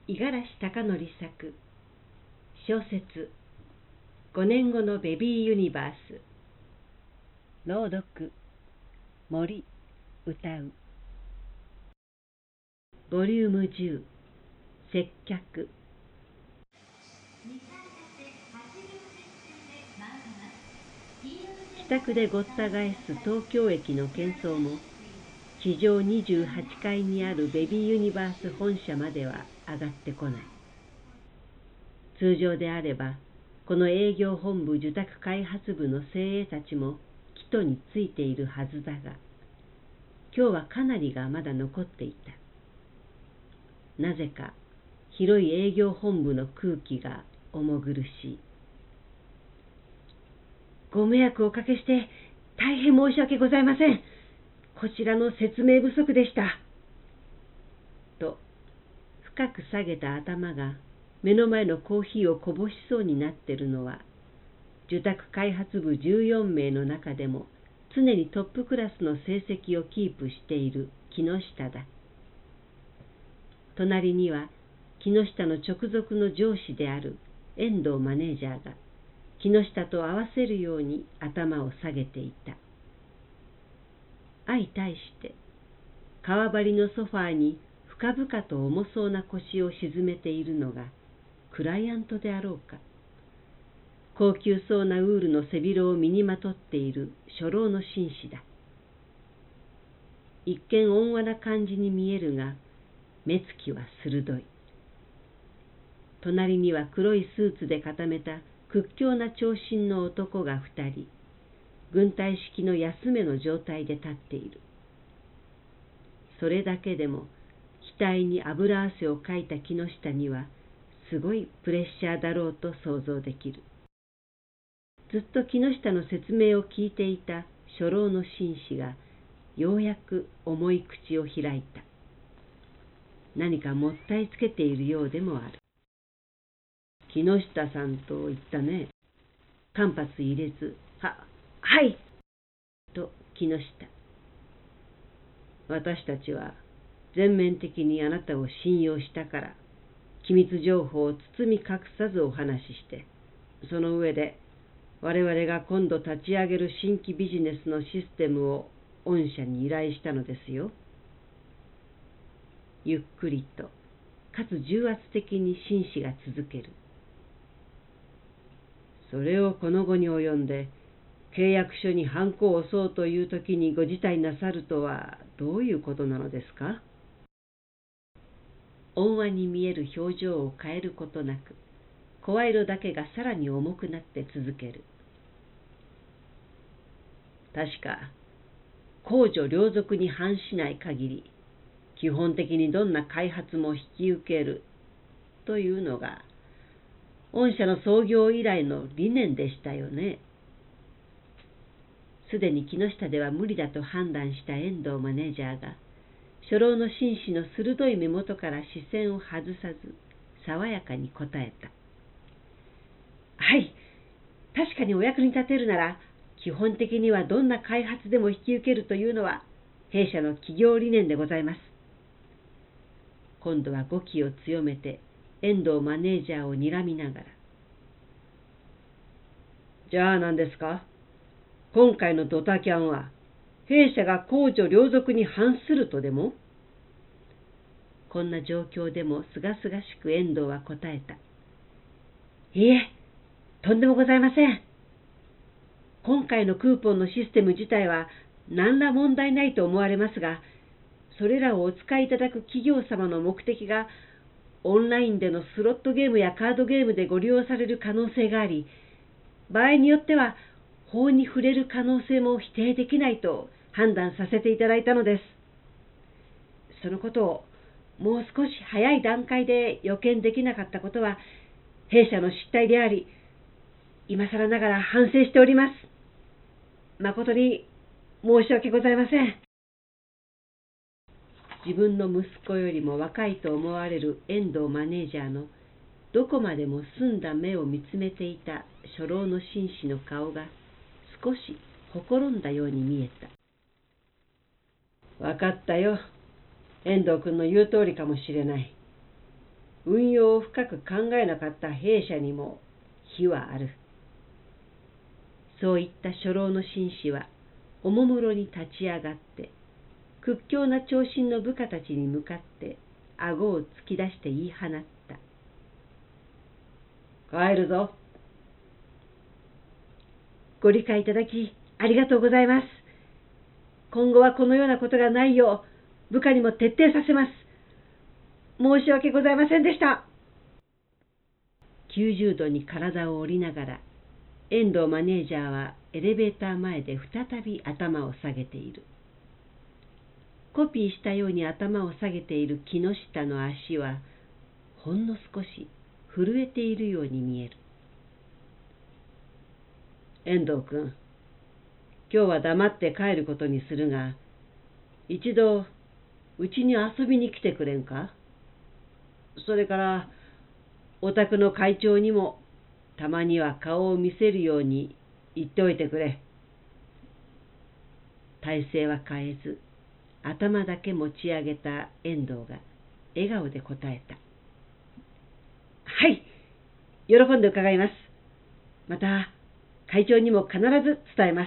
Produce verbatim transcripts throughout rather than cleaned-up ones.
五十嵐貴則作小説ごねんごのベビーユニバース。朗読森歌う。ボリュームじゅう接客。帰宅でごった返す東京駅の喧騒も地上にじゅうはちかいにあるベビーユニバース本社までは上がってこない。通常であればこの営業本部受託開発部の精鋭たちも帰途についているはずだが、今日はかなりがまだ残っていた。なぜか広い営業本部の空気が重苦しい。ご迷惑をおかけして大変申し訳ございません。こちらの説明不足でした。と深く下げた頭が目の前のコーヒーをこぼしそうになっているのは、受託開発部じゅうよんめいの中でも常にトップクラスの成績をキープしている木下だ。隣には木下の直属の上司である遠藤マネージャーが木下と合わせるように頭を下げていた。相対して革張りのソファーに深々と重そうな腰を沈めているのがクライアントであろうか。高級そうなウールの背広を身にまとっている初老の紳士だ。一見温和な感じに見えるが目つきは鋭い。隣には黒いスーツで固めた屈強な長身の男が二人、軍隊式の安めの状態で立っている。それだけでも額に油汗をかいた木下にはすごいプレッシャーだろうと想像できる。ずっと木下の説明を聞いていた初老の紳士がようやく重い口を開いた。何かもったいつけているようでもある。木下さんと言ったね。間髪入れず、は、はいと木下。私たちは全面的にあなたを信用したから、機密情報を包み隠さずお話しして、その上で我々が今度立ち上げる新規ビジネスのシステムを御社に依頼したのですよ。ゆっくりと、かつ重圧的に紳士が続ける。それをこの後に及んで、契約書にハンコを押そうという時にご辞退なさるとはどういうことなのですか？温和に見える表情を変えることなく、声色だけがさらに重くなって続ける。確か、公序良俗に反しない限り、基本的にどんな開発も引き受けるというのが、御社の創業以来の理念でしたよね。すでに木下では無理だと判断した遠藤マネージャーが、初老の紳士の鋭い目元から視線を外さず、爽やかに答えた。はい、確かにお役に立てるなら、基本的にはどんな開発でも引き受けるというのは、弊社の企業理念でございます。今度は語気を強めて、遠藤マネージャーを睨みながら。じゃあ何ですか？今回のドタキャンは、弊社が公序良俗に反するとでも？こんな状況でもすがすがしく遠藤は答えた。いいえ、とんでもございません。今回のクーポンのシステム自体は何ら問題ないと思われますが、それらをお使いいただく企業様の目的が、オンラインでのスロットゲームやカードゲームでご利用される可能性があり、場合によっては法に触れる可能性も否定できないと判断させていただいたのです。そのことをもう少し早い段階で予見できなかったことは弊社の失態であり、今更ながら反省しております。誠に申し訳ございません。自分の息子よりも若いと思われる遠藤マネージャーのどこまでも澄んだ目を見つめていた初老の紳士の顔が少しほころんだように見えた。わかったよ。遠藤君の言う通りかもしれない。 運用を深く考えなかった兵舎にも非はある。そういった初老の紳士はおもむろに立ち上がって、屈強な長身の部下たちに向かって顎を突き出して言い放った。帰るぞ。ご理解いただきありがとうございます。今後はこのようなことがないよう部下にも徹底させます。申し訳ございませんでした。きゅうじゅうどに体を折りながら、遠藤マネージャーはエレベーター前で再び頭を下げている。コピーしたように頭を下げている木下の足は、ほんの少し震えているように見える。遠藤君、今日は黙って帰ることにするが、一度うちに遊びに来てくれんか？それから、お宅の会長にもたまには顔を見せるように言っておいてくれ。体勢は変えず、頭だけ持ち上げた遠藤が笑顔で答えた。はい、喜んで伺います。また、会長にも必ず伝えます。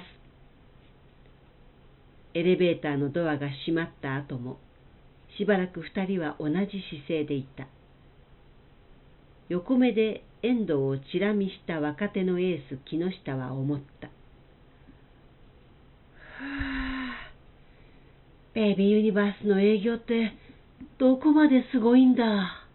エレベーターのドアが閉まった後も、しばらく二人は同じ姿勢でいた。横目で遠藤をチラ見した若手のエース木下は思った。はあ、ベイビーユニバースの営業ってどこまですごいんだ。